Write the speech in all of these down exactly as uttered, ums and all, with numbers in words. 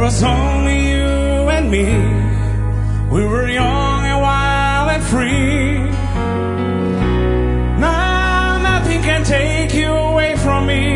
was only you and me. We were young and wild and free. Now nothing can take you away from me.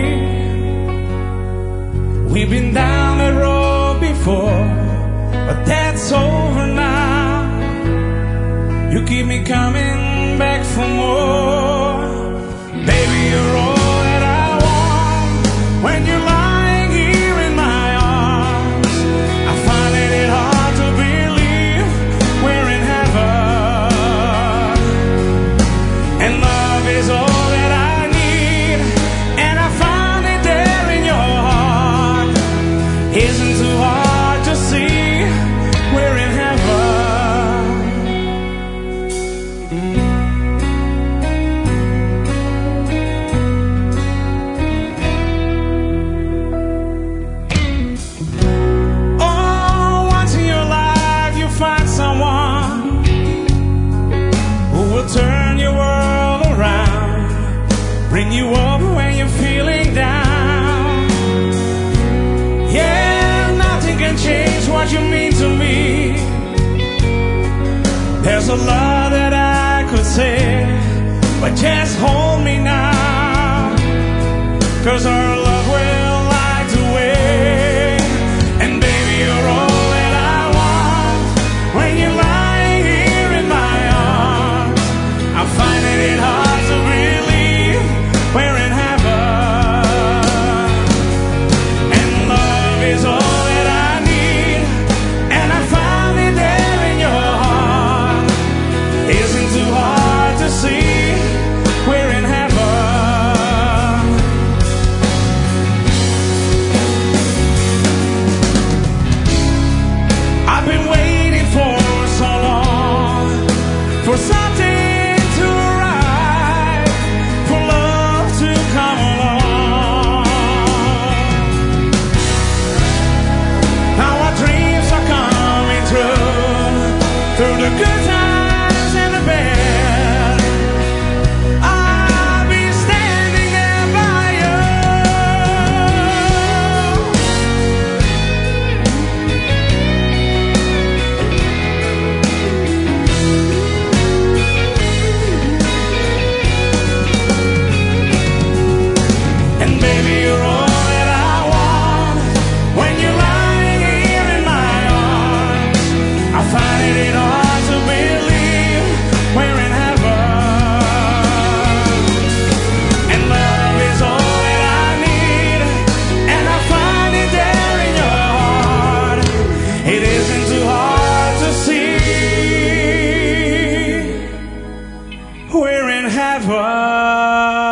We've been down that road before, but that's over now. You keep me coming back for more. Baby, you're all that I want. When you're lying here in my arms, I find it hard to believe we're in heaven. And love is all that I need, and I found it there in your heart. Isn't too hard to see we're in heaven. Turn your world around, bring you up when you're feeling down. Yeah, nothing can change what you mean to me. There's a lot that I could say, but just hold me now, 'cause our love will light the way. And baby, you're all that I want. When you're lying here in my arms, I'm finding it hard to believe we're in heaven. And love is all that I need, and I found it there in your heart. Isn't too hard to see we're in heaven. I've been waiting for so long, for something through the good times and the bad. I'll be standing there by you. And baby, you're all that I want. When you're lying here in my arms, I find it hard we're in heaven.